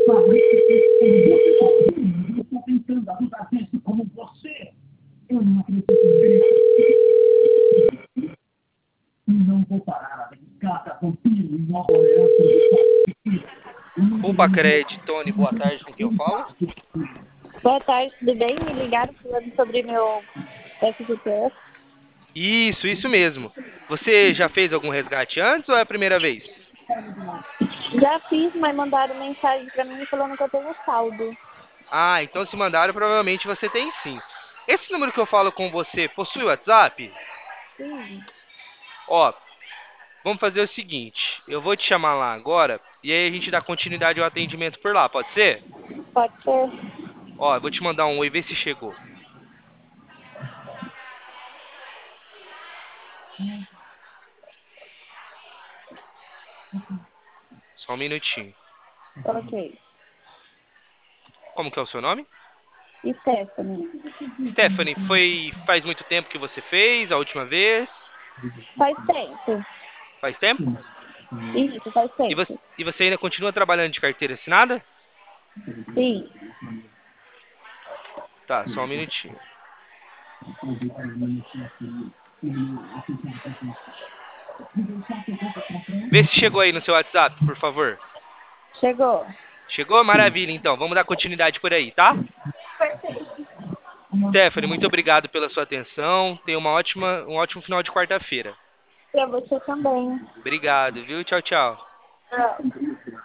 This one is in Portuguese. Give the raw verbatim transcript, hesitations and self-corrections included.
Eu estou tentando ajudar gente como você. Eu não acredito nisso. Não vou parar a brincar da vampiro em Nova Orleans. Opa, Cred, Tony, boa tarde, com quem eu falo? Boa tarde, tudo bem? Me ligaram falando sobre meu F G T S. Isso, isso mesmo. Você já fez algum resgate antes ou é a primeira vez? Já fiz, mas mandaram mensagem pra mim falando que eu tenho saldo. Ah, então se mandaram, provavelmente você tem sim. Esse número que eu falo com você possui WhatsApp? Sim, Ó, vamos fazer o seguinte, eu vou te chamar lá agora e aí a gente dá continuidade ao atendimento por lá, pode ser? pode ser? Ó, eu vou te mandar um oi, vê se chegou. Só um minutinho. Ok. Como que é o seu nome? Stephanie. Stephanie, foi faz muito tempo que você fez, a última vez? Faz tempo. Faz tempo? Isso, faz E você, tempo. e você ainda continua trabalhando de carteira assinada? Sim. Tá, só um minutinho. Vê se chegou aí no seu WhatsApp, por favor. Chegou. Chegou? Maravilha, então. Vamos dar continuidade por aí, tá? Stephanie, muito obrigado pela sua atenção. Tenha uma ótima, um ótimo final de quarta-feira. Pra você também. Obrigado, viu? Tchau, tchau. Tchau.